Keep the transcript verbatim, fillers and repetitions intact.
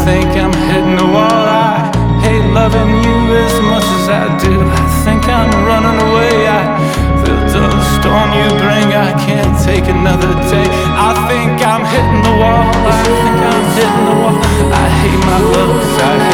think I'm hitting the wall. I hate loving you as much as I do. I think I'm running away. I feel the storm you bring. I can't take another day. I think I'm hitting the wall. I think I'm hitting the wall. I hate my love 'cause I